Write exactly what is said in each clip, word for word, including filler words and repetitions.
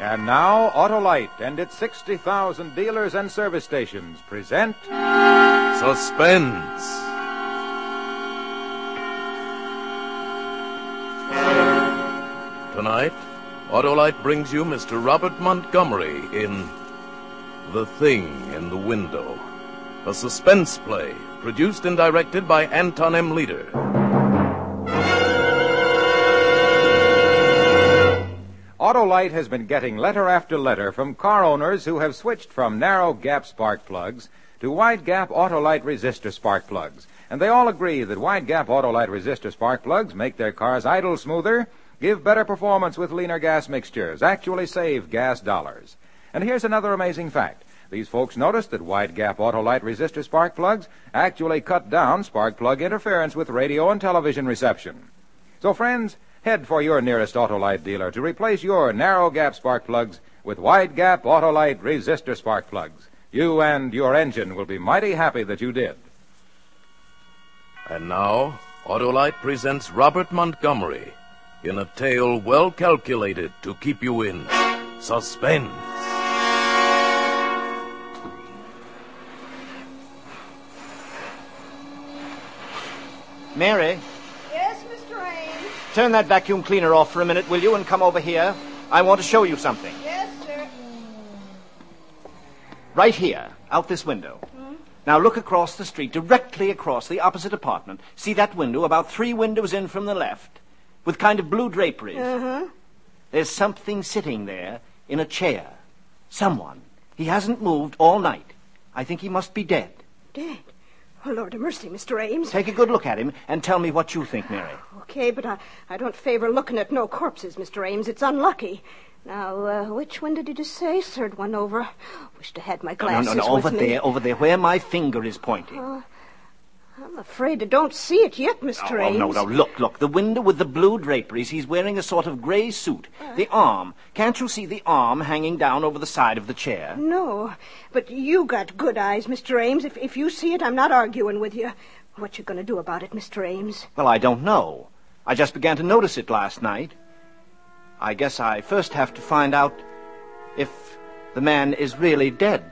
And now, Autolite and its sixty thousand dealers and service stations present... Suspense. Tonight, Autolite brings you Mister Robert Montgomery in The Thing in the Window, a suspense play produced and directed by Anton M. Leader. Autolite has been getting letter after letter from car owners who have switched from narrow gap spark plugs to wide gap Autolite resistor spark plugs. And they all agree that wide gap Autolite resistor spark plugs make their cars idle smoother, give better performance with leaner gas mixtures, actually save gas dollars. And here's another amazing fact. These folks noticed that wide gap Autolite resistor spark plugs actually cut down spark plug interference with radio and television reception. So, friends, head for your nearest Autolite dealer to replace your narrow gap spark plugs with wide gap Autolite resistor spark plugs. You and your engine will be mighty happy that you did. And now, Autolite presents Robert Montgomery in a tale well calculated to keep you in suspense. Mary? Yes, Mister Ames? Turn that vacuum cleaner off for a minute, will you, and come over here? I want to show you something. Yes, sir. Right here, out this window. Hmm? Now look across the street, directly across the opposite apartment. See that window, about three windows in from the left, with kind of blue draperies? Uh-huh. There's something sitting there in a chair. Someone. He hasn't moved all night. I think he must be dead. Dead? Oh, Lord of mercy, Mister Ames. Take a good look at him and tell me what you think, Mary. Okay, but I, I don't favor looking at no corpses, Mister Ames. It's unlucky. Now, uh, which window did you say? Third one over. Wished I had my glasses No, no, no, with over me. there, over there, where my finger is pointing. Uh, I'm afraid I don't see it yet, Mister Oh, Ames. no, no, look, look. The window with the blue draperies. He's wearing a sort of gray suit. Uh, the arm. Can't you see the arm hanging down over the side of the chair? No, but you got good eyes, Mister Ames. If, if you see it, I'm not arguing with you. What you going to do about it, Mister Ames? Well, I don't know. I just began to notice it last night. I guess I first have to find out if the man is really dead.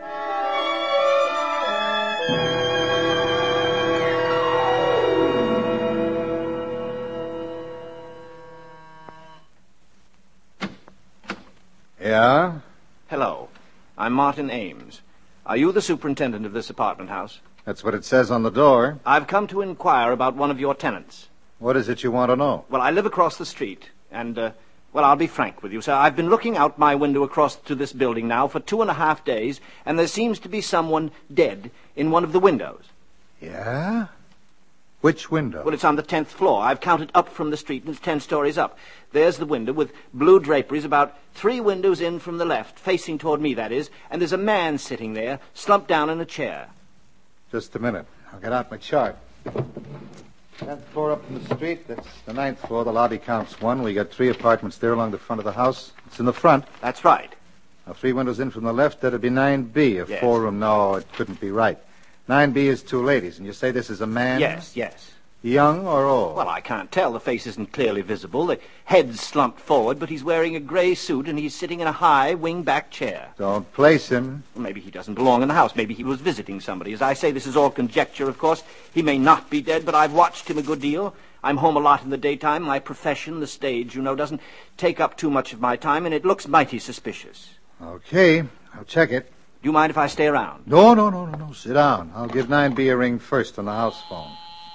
Yeah? Hello. I'm Martin Ames. Are you the superintendent of this apartment house? That's what it says on the door. I've come to inquire about one of your tenants. What is it you want to know? Well, I live across the street, and, uh, well, I'll be frank with you, sir. I've been looking out my window across to this building now for two and a half days, and there seems to be someone dead in one of the windows. Yeah? Which window? Well, it's on the tenth floor. I've counted up from the street, and it's ten stories up. There's the window with blue draperies, about three windows in from the left, facing toward me, that is, and there's a man sitting there, slumped down in a chair. Just a minute. I'll get out my chart. Tenth floor up from the street. That's the ninth floor. The lobby counts one. We got three apartments there along the front of the house. It's in the front. That's right. Now, three windows in from the left, that'd be nine B. A Yes. four-room. No, it couldn't be right. nine B is two ladies, and you say this is a man? Yes, yes. Young or old? Well, I can't tell. The face isn't clearly visible. The head's slumped forward, but he's wearing a gray suit, and he's sitting in a high, wing-back chair. Don't place him. Well, maybe he doesn't belong in the house. Maybe he was visiting somebody. As I say, this is all conjecture, of course. He may not be dead, but I've watched him a good deal. I'm home a lot in the daytime. My profession, the stage, you know, doesn't take up too much of my time, and it looks mighty suspicious. Okay, I'll check it. Do you mind if I stay around? No, no, no, no, no. Sit down. I'll give nine B a ring first on the house phone.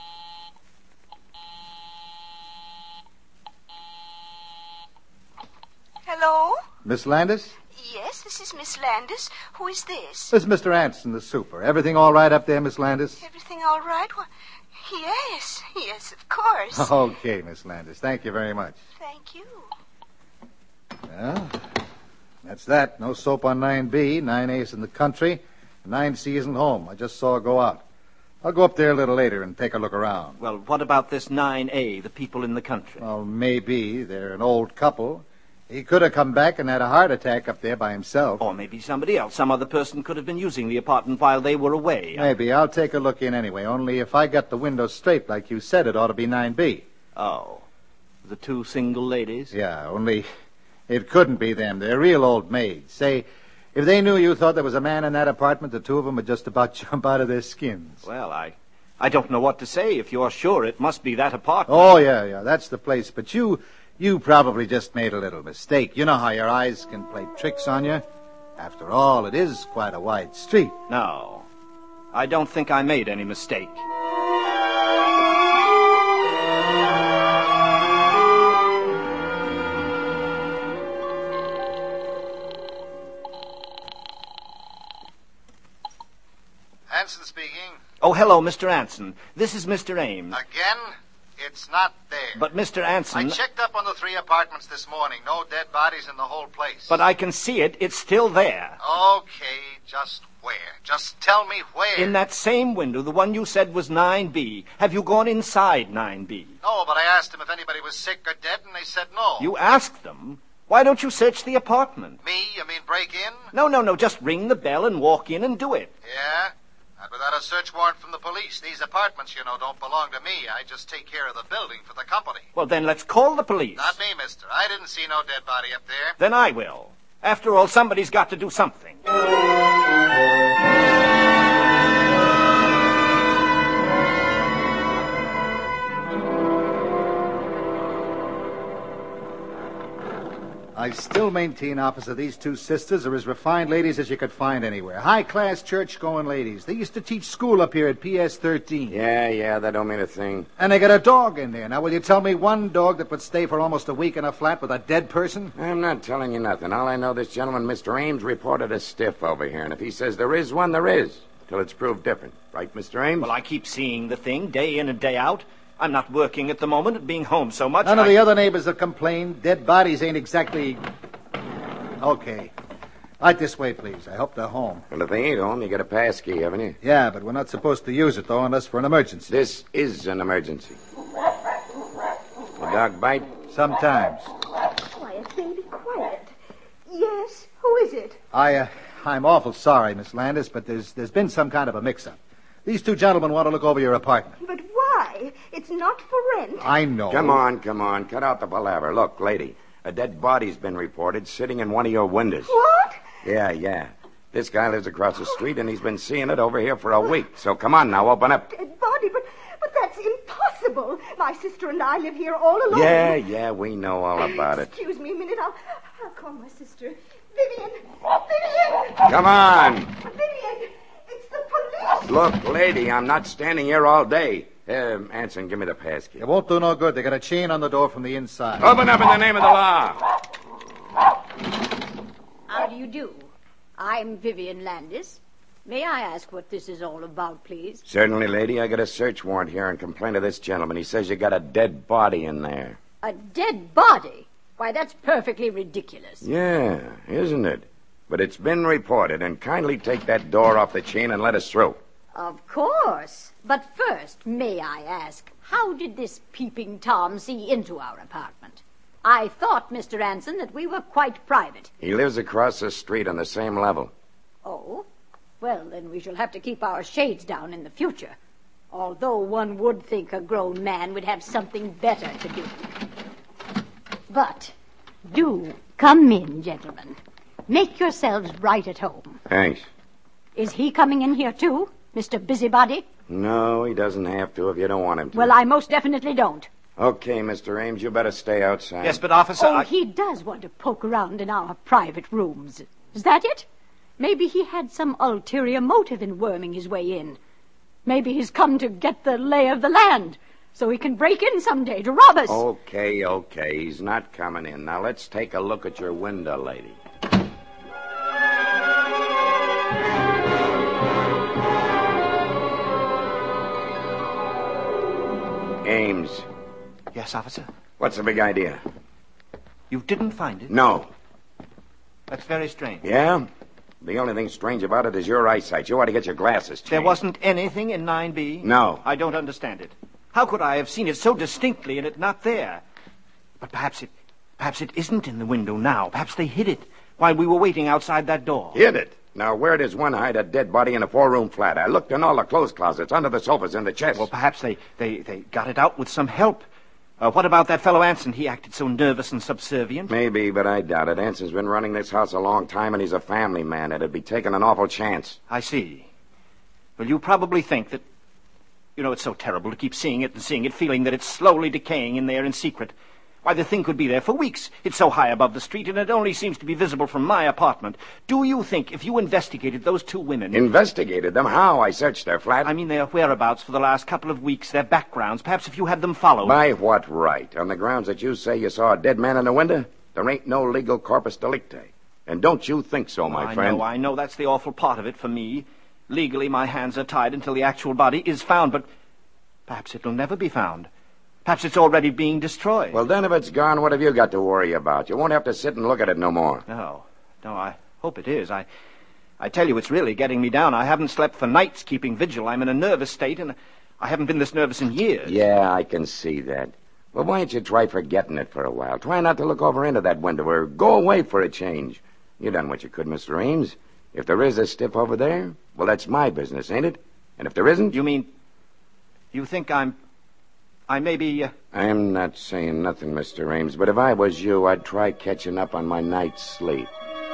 Hello? Miss Landis? Yes, this is Miss Landis. Who is this? This is Mister Anson, the super. Everything all right up there, Miss Landis? Everything all right? Well, yes, yes, of course. Okay, Miss Landis. Thank you very much. Thank you. Well, that's that. No soap on nine B. nine A is in the country. nine C isn't home. I just saw her go out. I'll go up there a little later and take a look around. Well, what about this nine A, the people in the country? Well, maybe. They're an old couple. He could have come back and had a heart attack up there by himself. Or maybe somebody else. Some other person could have been using the apartment while they were away. Maybe. I'll take a look in anyway. Only if I got the window straight like you said, it ought to be nine B. Oh. The two single ladies? Yeah, only It couldn't be them. They're real old maids. Say, if they knew you thought there was a man in that apartment, the two of them would just about jump out of their skins. Well, I... I don't know what to say. If you're sure, it must be that apartment. Oh, yeah, yeah, that's the place. But you, you probably just made a little mistake. You know how your eyes can play tricks on you? After all, it is quite a wide street. No, I don't think I made any mistake. Anson speaking. Oh, hello, Mister Anson. This is Mister Ames. Again? It's not there. But, Mister Anson... I checked up on the three apartments this morning. No dead bodies in the whole place. But I can see it. It's still there. Okay, just where? Just tell me where. In that same window, the one you said was nine B. Have you gone inside nine B? No, but I asked them if anybody was sick or dead, and they said no. You asked them? Why don't you search the apartment? Me? You mean break in? No, no, no. Just ring the bell and walk in and do it. Yeah? Not without a search warrant from the police. These apartments, you know, don't belong to me. I just take care of the building for the company. Well, then let's call the police. Not me, mister. I didn't see no dead body up there. Then I will. After all, somebody's got to do something. I still maintain, officer, these two sisters are as refined ladies as you could find anywhere. High-class church-going ladies. They used to teach school up here at P S thirteen. Yeah, yeah, that don't mean a thing. And they got a dog in there. Now, will you tell me one dog that would stay for almost a week in a flat with a dead person? I'm not telling you nothing. All I know, this gentleman, Mister Ames, reported a stiff over here. And if he says there is one, there is. Till it's proved different. Right, Mister Ames? Well, I keep seeing the thing day in and day out. I'm not working at the moment at being home so much. None I... of the other neighbors have complained. Dead bodies ain't exactly... Okay. Right this way, please. I hope they're home. Well, if they ain't home, you got a pass key, haven't you? Yeah, but we're not supposed to use it, though, unless for an emergency. This is an emergency. The dog bite? Sometimes. Quiet, baby, quiet. Yes, who is it? I, uh, I'm awful sorry, Miss Landis, but there's there's been some kind of a mix-up. These two gentlemen want to look over your apartment. But why? It's not for rent. I know. Come on, come on. Cut out the palaver. Look, lady, a dead body's been reported sitting in one of your windows. What? Yeah, yeah. This guy lives across the street, and he's been seeing it over here for a week. So come on now, open up. Dead body, but, but that's impossible. My sister and I live here all alone. Yeah, yeah, we know all about it. Excuse me a minute. I'll, I'll call my sister. Vivian! Vivian! Come on. Vivian! It's the police! Look, lady, I'm not standing here all day. Uh, Anson, give me the pass key. It won't do no good. They got a chain on the door from the inside. Open up in the name of the law. How do you do? I'm Vivian Landis. May I ask what this is all about, please? Certainly, lady. I got a search warrant here and complaint of this gentleman. He says you got a dead body in there. A dead body? Why, that's perfectly ridiculous. Yeah, isn't it? But it's been reported, and kindly take that door off the chain and let us through. Of course. But first, may I ask, how did this peeping Tom see into our apartment? I thought, Mister Anson, that we were quite private. He lives across the street on the same level. Oh? Well, then we shall have to keep our shades down in the future. Although one would think a grown man would have something better to do. But do come in, gentlemen. Make yourselves right at home. Thanks. Is he coming in here, too, Mister Busybody? No, he doesn't have to if you don't want him to. Well, I most definitely don't. Okay, Mister Ames, you better stay outside. Yes, but, officer, Oh, I... he does want to poke around in our private rooms. Is that it? Maybe he had some ulterior motive in worming his way in. Maybe he's come to get the lay of the land, so he can break in someday to rob us. Okay, okay, he's not coming in. Now, let's take a look at your window, lady. Ames. Yes, officer? What's the big idea? You didn't find it? No. That's very strange. Yeah? The only thing strange about it is your eyesight. You ought to get your glasses changed. There wasn't anything in nine B? No. I don't understand it. How could I have seen it so distinctly and it not there? But perhaps it, perhaps it isn't in the window now. Perhaps they hid it while we were waiting outside that door. Hid it? Now, where does one hide a dead body in a four-room flat? I looked in all the clothes closets, under the sofas, in the chest. Well, perhaps they, they, they got it out with some help. Uh, what about that fellow Anson? He acted so nervous and subservient. Maybe, but I doubt it. Anson's been running this house a long time, and he's a family man. It'd be taking an awful chance. I see. Well, you probably think that... You know, it's so terrible to keep seeing it and seeing it, feeling that it's slowly decaying in there in secret. Why, the thing could be there for weeks. It's so high above the street, and it only seems to be visible from my apartment. Do you think if you investigated those two women... Investigated them? How? I searched their flat. I mean their whereabouts for the last couple of weeks, their backgrounds. Perhaps if you had them followed... By what right? On the grounds that you say you saw a dead man in the window? There ain't no legal corpus delicti. And don't you think so, my I friend? know, I know. That's the awful part of it for me. Legally, my hands are tied until the actual body is found, but perhaps it'll never be found. Perhaps it's already being destroyed. Well, then if it's gone, what have you got to worry about? You won't have to sit and look at it no more. No, no, I hope it is. I, I tell you, it's really getting me down. I haven't slept for nights keeping vigil. I'm in a nervous state, and I haven't been this nervous in years. Yeah, I can see that. Well, why don't you try forgetting it for a while? Try not to look over into that window, or go away for a change. You done what you could, Mister Ames. If there is a stiff over there, well, that's my business, ain't it? And if there isn't... You mean... You think I'm... I may be... Uh... I'm not saying nothing, Mister Ames, but if I was you, I'd try catching up on my night's sleep.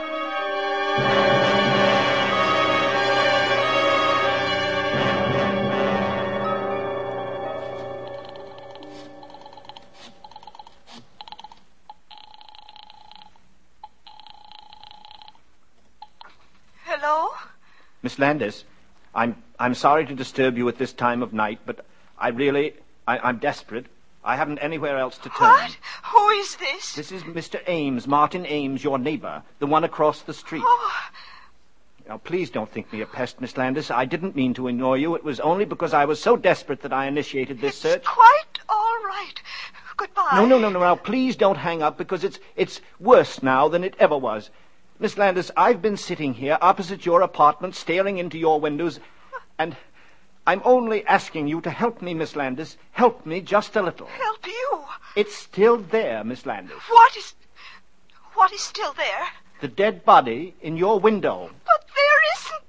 Hello? Miss Landis, I'm I'm sorry to disturb you at this time of night, but I really... I, I'm desperate. I haven't anywhere else to turn. What? Who is this? This is Mister Ames, Martin Ames, your neighbor, the one across the street. Oh. Now, please don't think me a pest, Miss Landis. I didn't mean to annoy you. It was only because I was so desperate that I initiated this It's search. quite all right. Goodbye. No, no, no, no. Now, please don't hang up, because it's it's worse now than it ever was. Miss Landis, I've been sitting here opposite your apartment, staring into your windows, and I'm only asking you to help me, Miss Landis. Help me just a little. Help you? It's still there, Miss Landis. What is... What is still there? The dead body in your window. But there isn't.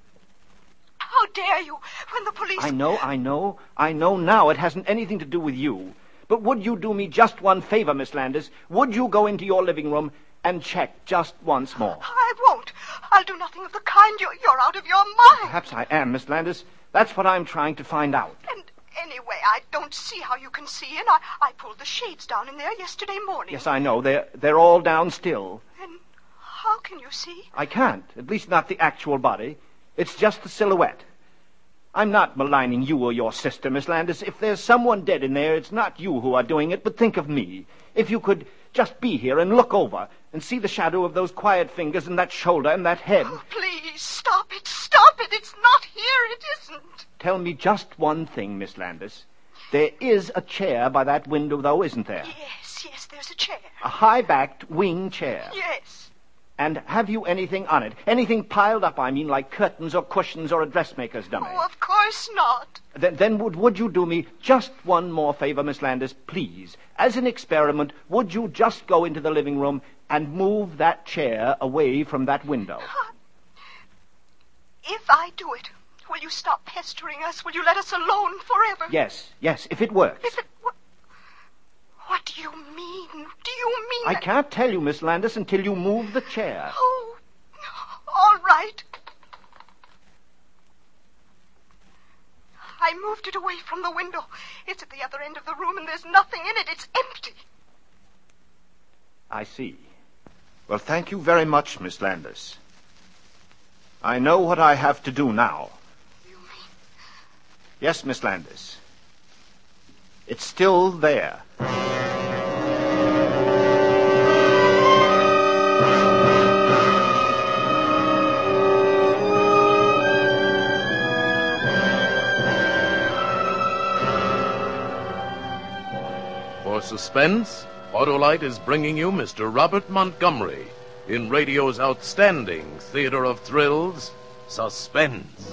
How dare you, when the police... I know, I know, I know now it hasn't anything to do with you. But would you do me just one favor, Miss Landis? Would you go into your living room and check just once more? I won't. I'll do nothing of the kind. You're, you're out of your mind. Perhaps I am, Miss Landis. That's what I'm trying to find out. And anyway, I don't see how you can see in. I, I pulled the shades down in there yesterday morning. Yes, I know. They're, they're all down still. Then how can you see? I can't. At least not the actual body. It's just the silhouette. I'm not maligning you or your sister, Miss Landis. If there's someone dead in there, it's not you who are doing it, but think of me. If you could just be here and look over and see the shadow of those quiet fingers and that shoulder and that head. Oh, please, stop it, stop it. It's not here, it isn't. Tell me just one thing, Miss Landis. There is a chair by that window, though, isn't there? Yes, yes, there's a chair. A high-backed wing chair. Yes. And have you anything on it? Anything piled up, I mean, like curtains or cushions or a dressmaker's dummy? Oh, of course not. Then, then would, would you do me just one more favor, Miss Landis, please? As an experiment, would you just go into the living room and move that chair away from that window? If I do it, will you stop pestering us? Will you let us alone forever? Yes, yes, if it works. If it... What, what do you mean? Do you mean... I can't tell you, Miss Landis, until you move the chair. Oh, all right. I moved it away from the window. It's at the other end of the room, and there's nothing in it. It's empty. I see. Well, thank you very much, Miss Landis. I know what I have to do now. You mean... Yes, Miss Landis. It's still there. For suspense, Autolite is bringing you Mister Robert Montgomery in radio's outstanding theater of thrills, Suspense.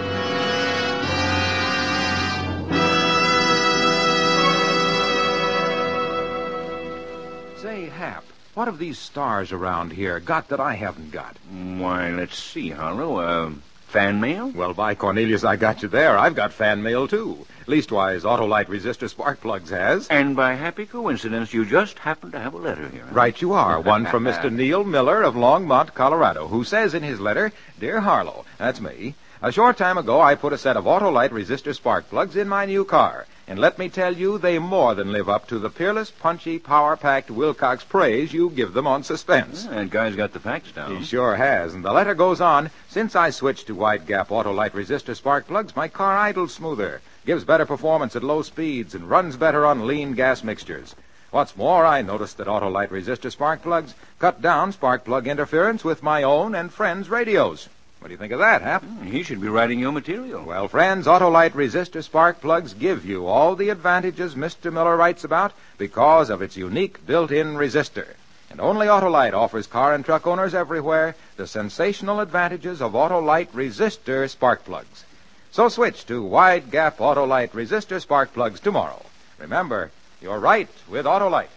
Say, Hap, what have these stars around here got that I haven't got? Why, let's see, Harlow. Uh, Fan mail? Well, by Cornelius, I got you there. I've got fan mail, too. Leastwise, Autolite resistor spark plugs has. And by happy coincidence, you just happen to have a letter here. Huh? Right you are. One from Mister Neil Miller of Longmont, Colorado, who says in his letter, Dear Harlow, that's me, a short time ago I put a set of Autolite resistor spark plugs in my new car. And let me tell you, they more than live up to the peerless, punchy, power-packed Wilcox praise you give them on Suspense. Yeah, that guy's got the facts down. He sure has. And the letter goes on, since I switched to wide-gap Autolite resistor spark plugs, my car idles smoother, gives better performance at low speeds, and runs better on lean gas mixtures. What's more, I noticed that Autolite resistor spark plugs cut down spark plug interference with my own and friends' radios. What do you think of that, Hap? He should be writing your material. Well, friends, Autolite resistor spark plugs give you all the advantages Mister Miller writes about because of its unique built-in resistor. And only Autolite offers car and truck owners everywhere the sensational advantages of Autolite resistor spark plugs. So switch to wide-gap Autolite resistor spark plugs tomorrow. Remember, you're right with Autolite.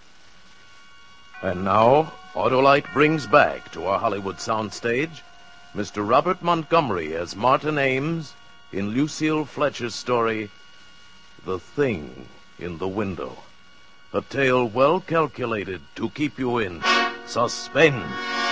And now, Autolite brings back to our Hollywood soundstage Mister Robert Montgomery as Martin Ames in Lucille Fletcher's story, The Thing in the Window. A tale well calculated to keep you in suspense.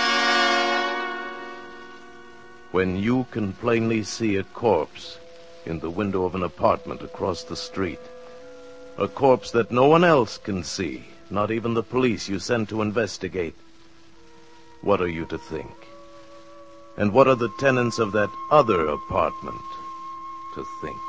When you can plainly see a corpse in the window of an apartment across the street, a corpse that no one else can see, not even the police you send to investigate, what are you to think? And what are the tenants of that other apartment to think?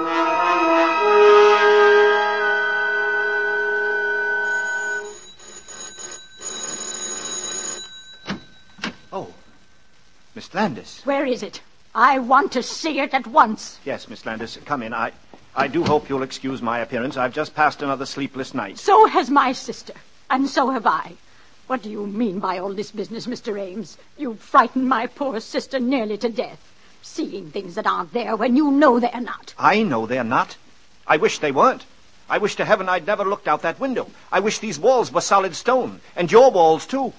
Oh, Miss Landis. Where is it? I want to see it at once. Yes, Miss Landis, come in. I, I do hope you'll excuse my appearance. I've just passed another sleepless night. So has my sister, and so have I. What do you mean by all this business, Mister Ames? You frightened my poor sister nearly to death, seeing things that aren't there when you know they're not. I know they're not. I wish they weren't. I wish to heaven I'd never looked out that window. I wish these walls were solid stone, and your walls, too.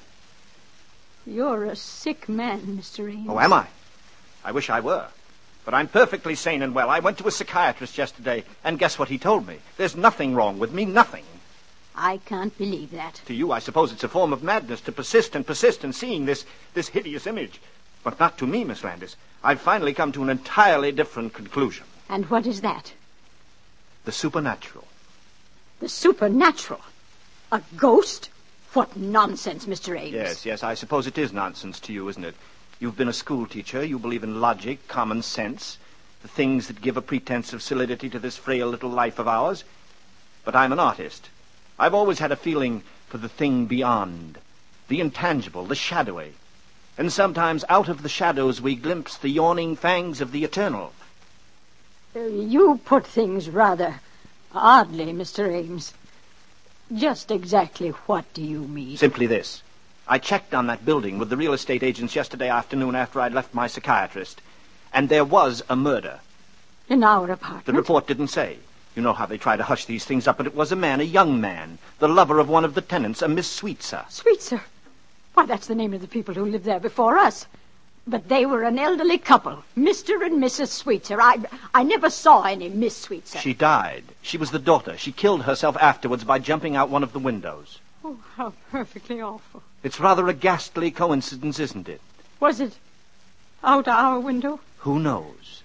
You're a sick man, Mister Ames. Oh, am I? I wish I were. But I'm perfectly sane and well. I went to a psychiatrist yesterday, and guess what he told me? There's nothing wrong with me, nothing. I can't believe that. To you, I suppose it's a form of madness to persist and persist in seeing this, this hideous image. But not to me, Miss Landis. I've finally come to an entirely different conclusion. And what is that? The supernatural. The supernatural? A ghost? What nonsense, Mister Ames. Yes, yes, I suppose it is nonsense to you, isn't it? You've been a school teacher. You believe in logic, common sense, the things that give a pretense of solidity to this frail little life of ours. But I'm an artist. I've always had a feeling for the thing beyond, the intangible, the shadowy. And sometimes out of the shadows we glimpse the yawning fangs of the eternal. Uh, you put things rather oddly, Mister Ames. Just exactly what do you mean? Simply this. I checked on that building with the real estate agents yesterday afternoon after I'd left my psychiatrist, and there was a murder. In our apartment? The report didn't say. You know how they try to hush these things up, but it was a man, a young man, the lover of one of the tenants, a Miss Sweetser. Sweetser? Why, that's the name of the people who lived there before us. But they were an elderly couple, Mister and Missus Sweetser. I, I never saw any Miss Sweetser. She died. She was the daughter. She killed herself afterwards by jumping out one of the windows. Oh, how perfectly awful. It's rather a ghastly coincidence, isn't it? Was it out our window? Who knows?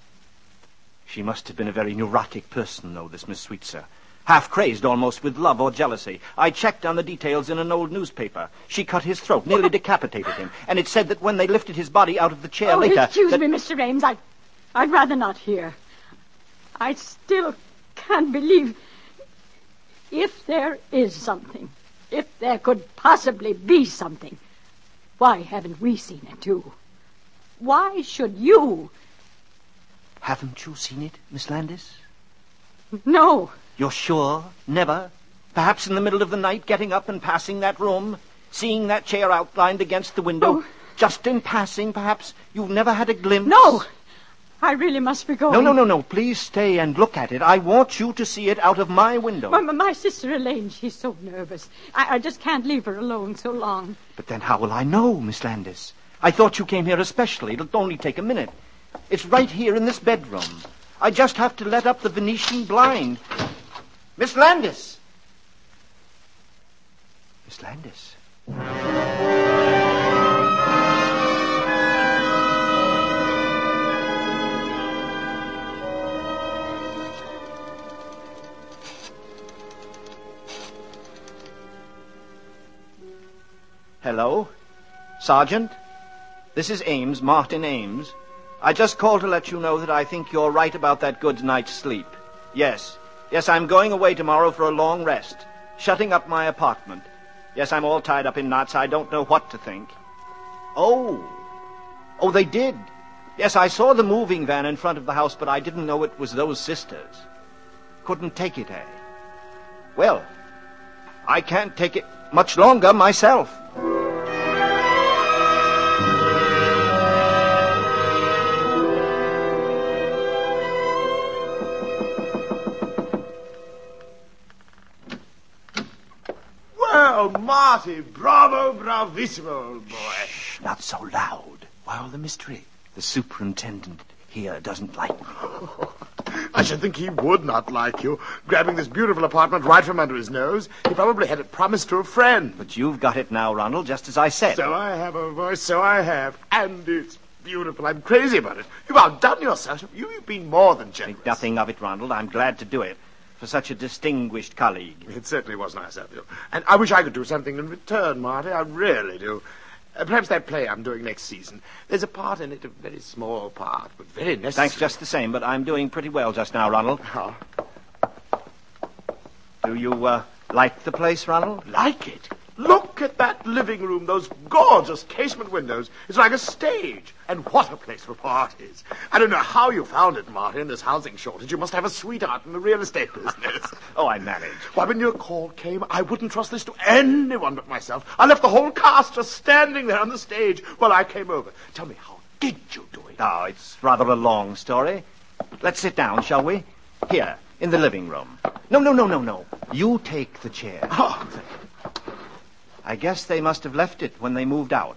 She must have been a very neurotic person, though, this Miss Sweetser. Half crazed almost with love or jealousy. I checked on the details in an old newspaper. She cut his throat, nearly decapitated him. And it said that when they lifted his body out of the chair oh, later... excuse that... me, Mister Ames. I, I'd rather not hear. I still can't believe... If there is something, if there could possibly be something, why haven't we seen it, too? Why should you... Haven't you seen it, Miss Landis? No. You're sure? Never? Perhaps in the middle of the night, getting up and passing that room, seeing that chair outlined against the window, oh. just in passing, perhaps? You've never had a glimpse? No! I really must be going. No, no, no, no. Please stay and look at it. I want you to see it out of my window. My, my sister Elaine, she's so nervous. I, I just can't leave her alone so long. But then how will I know, Miss Landis? I thought you came here especially. It'll only take a minute. It's right here in this bedroom. I just have to let up the Venetian blind. Miss Landis! Miss Landis? Hello? Sergeant? This is Ames, Martin Ames. I just called to let you know that I think you're right about that good night's sleep. Yes. Yes, I'm going away tomorrow for a long rest. Shutting up my apartment. Yes, I'm all tied up in knots. I don't know what to think. Oh. Oh, they did. Yes, I saw the moving van in front of the house, but I didn't know it was those sisters. Couldn't take it, eh? Well, I can't take it much longer myself. Well, Marty, bravo, bravissimo, old boy. Shh, not so loud. Why all the mystery? The superintendent here doesn't like me. I should think he would not like you, grabbing this beautiful apartment right from under his nose. He probably had it promised to a friend. But you've got it now, Ronald, just as I said. So I have, old boy, so I have. And it's beautiful. I'm crazy about it. You've outdone yourself. You, you've been more than generous. Think nothing of it, Ronald. I'm glad to do it. For such a distinguished colleague. It certainly was nice of you. And I wish I could do something in return, Marty. I really do. Uh, perhaps that play I'm doing next season. There's a part in it, a very small part, but very necessary. Thanks just the same, but I'm doing pretty well just now, Ronald. Oh. Do you, uh, like the place, Ronald? Like it? Look at that living room, those gorgeous casement windows. It's like a stage. And what a place for parties. I don't know how you found it, Marty, in this housing shortage. You must have a sweetheart in the real estate business. Oh, I managed. Why, when your call came, I wouldn't trust this to anyone but myself. I left the whole cast just standing there on the stage while I came over. Tell me, how did you do it? Oh, it's rather a long story. Let's sit down, shall we? Here, in the living room. No, no, no, no, no. You take the chair. Oh, I guess they must have left it when they moved out.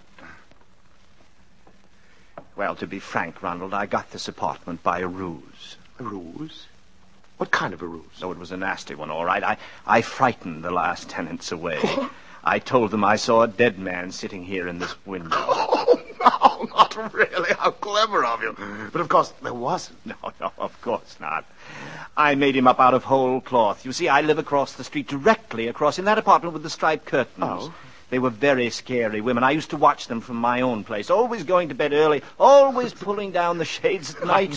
Well, to be frank, Ronald, I got this apartment by a ruse. A ruse? What kind of a ruse? Oh, it was a nasty one, all right. I, I frightened the last tenants away. I told them I saw a dead man sitting here in this window. Oh, no, not really. How clever of you. But, of course, there wasn't. No, no, of course not. I made him up out of whole cloth. You see, I live across the street, directly across, in that apartment with the striped curtains. Oh. They were very scary women. I used to watch them from my own place, always going to bed early, always pulling down the shades at night.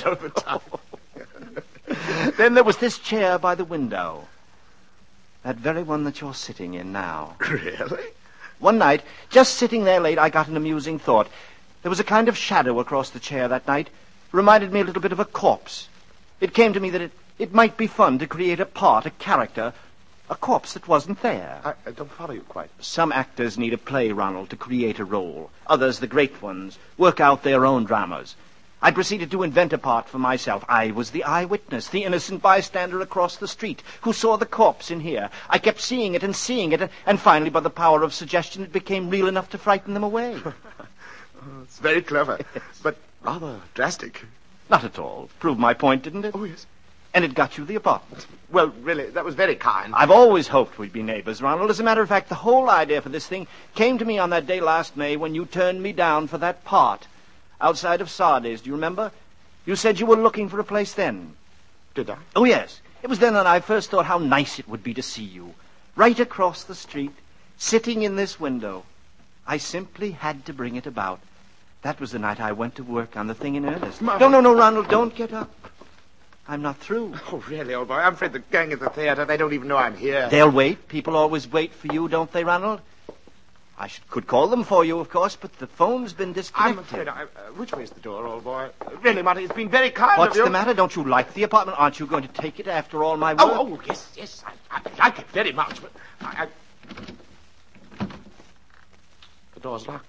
Then there was this chair by the window. That very one that you're sitting in now. Really? One night, just sitting there late, I got an amusing thought. There was a kind of shadow across the chair that night. Reminded me a little bit of a corpse. It came to me that it, it might be fun to create a part, a character, a corpse that wasn't there. I, I don't follow you quite. Some actors need a play, Ronald, to create a role. Others, the great ones, work out their own dramas. I proceeded to invent a part for myself. I was the eyewitness, the innocent bystander across the street who saw the corpse in here. I kept seeing it and seeing it, and, and finally, by the power of suggestion, it became real enough to frighten them away. Oh, it's very clever, but rather drastic. Not at all. Proved my point, didn't it? Oh, yes. And it got you the apartment. Well, really, that was very kind. I've always hoped we'd be neighbors, Ronald. As a matter of fact, the whole idea for this thing came to me on that day last May when you turned me down for that part outside of Sardes. Do you remember? You said you were looking for a place then. Did I? Oh, yes. It was then that I first thought how nice it would be to see you. Right across the street, sitting in this window. I simply had to bring it about. That was the night I went to work on the thing in earnest. My... No, no, no, Ronald, don't get up. I'm not through. Oh, really, old boy? I'm afraid the gang at the theater, they don't even know I'm here. They'll wait. People always wait for you, don't they, Ronald? I should, could call them for you, of course, but the phone's been disconnected. I'm afraid I... Uh, which way's the door, old boy? Uh, really, Marty, it's been very kind What's of you. What's the matter? Don't you like the apartment? Aren't you going to take it after all my work? Oh, oh yes, yes, I, I like it very much, but I, I... The door's locked.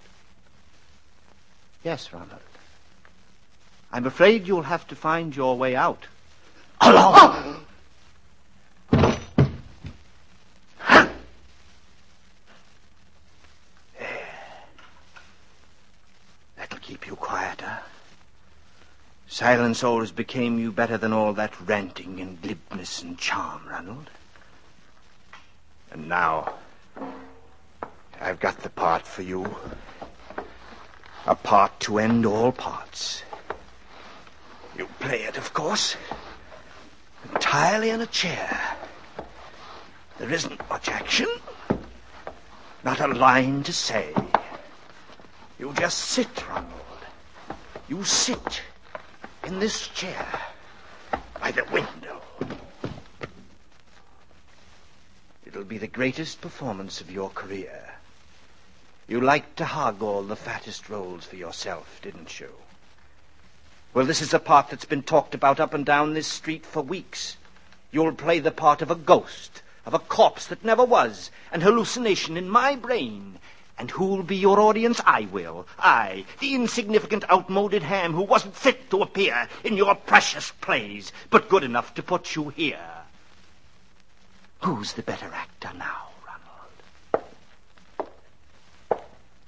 Yes, Ronald. I'm afraid you'll have to find your way out. Alone! Oh! That'll keep you quieter. Silence always became you better than all that ranting and glibness and charm, Ronald. And now, I've got the part for you. A part to end all parts. You play it, of course, entirely in a chair. There isn't much action, not a line to say. You just sit, Ronald. You sit in this chair by the window. It'll be the greatest performance of your career. You liked to hog all the fattest roles for yourself, didn't you? Well, this is a part that's been talked about up and down this street for weeks. You'll play the part of a ghost, of a corpse that never was, an hallucination in my brain. And who'll be your audience? I will. I, the insignificant, outmoded ham who wasn't fit to appear in your precious plays, but good enough to put you here. Who's the better actor now, Ronald?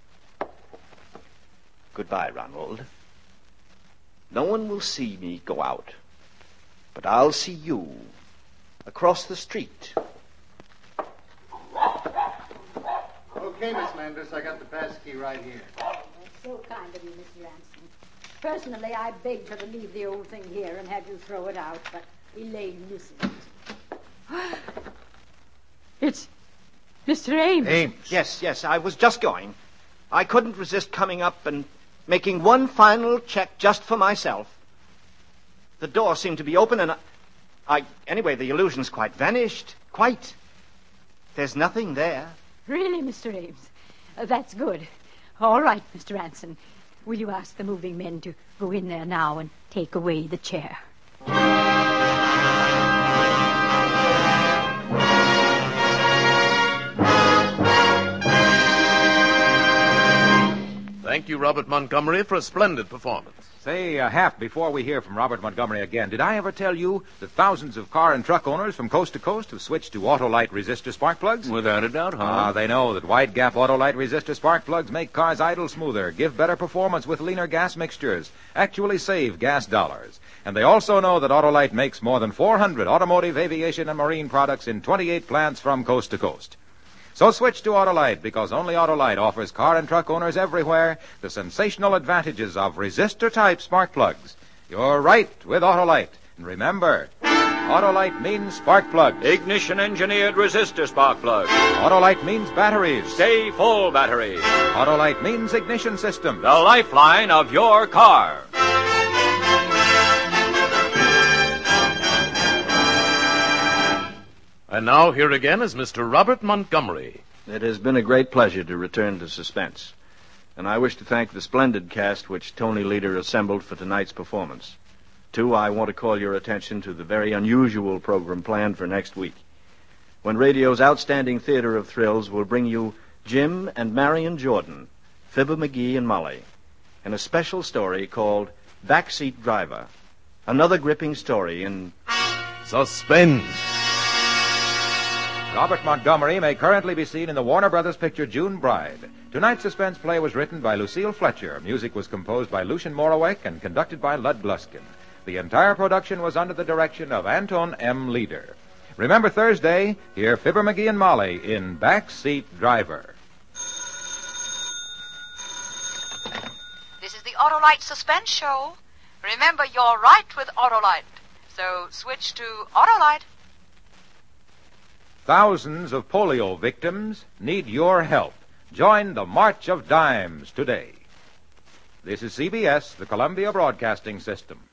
Goodbye, Ronald. No one will see me go out, but I'll see you across the street. Okay, Miss Landers, I got the pass key right here. Oh, that's so kind of you, Mister Ransom. Personally, I begged her to leave the old thing here and have you throw it out, but Elaine listened. It's Mister Ames. Ames. Yes, yes, I was just going. I couldn't resist coming up and making one final check just for myself. The door seemed to be open and I... I anyway, the illusion's quite vanished. Quite. There's nothing there. Really, Mister Ames? Uh, that's good. All right, Mister Ransom. Will you ask the moving men to go in there now and take away the chair? Thank you, Robert Montgomery, for a splendid performance. Say, uh, Hap, before we hear from Robert Montgomery again, did I ever tell you that thousands of car and truck owners from coast to coast have switched to Autolite resistor spark plugs? Without a doubt, huh? Ah, they know that wide gap Autolite resistor spark plugs make cars idle smoother, give better performance with leaner gas mixtures, actually save gas dollars. And they also know that Autolite makes more than four hundred automotive, aviation, and marine products in twenty-eight plants from coast to coast. So switch to Autolite, because only Autolite offers car and truck owners everywhere the sensational advantages of resistor-type spark plugs. You're right with Autolite. And remember, Autolite means spark plugs. Ignition-engineered resistor spark plugs. Autolite means batteries. Stay full batteries. Autolite means ignition systems. The lifeline of your car. And now, here again is Mister Robert Montgomery. It has been a great pleasure to return to Suspense. And I wish to thank the splendid cast which Tony Leader assembled for tonight's performance. Too, I want to call your attention to the very unusual program planned for next week, when radio's outstanding theater of thrills will bring you Jim and Marion Jordan, Fibber McGee and Molly, in a special story called Backseat Driver, another gripping story in Suspense. Robert Montgomery may currently be seen in the Warner Brothers picture June Bride. Tonight's suspense play was written by Lucille Fletcher. Music was composed by Lucian Morawek and conducted by Lud Gluskin. The entire production was under the direction of Anton M. Leader. Remember Thursday, hear Fibber McGee and Molly in Backseat Driver. This is the Autolite Suspense Show. Remember, you're right with Autolite. So switch to Autolite. Thousands of polio victims need your help. Join the March of Dimes today. This is C B S, the Columbia Broadcasting System.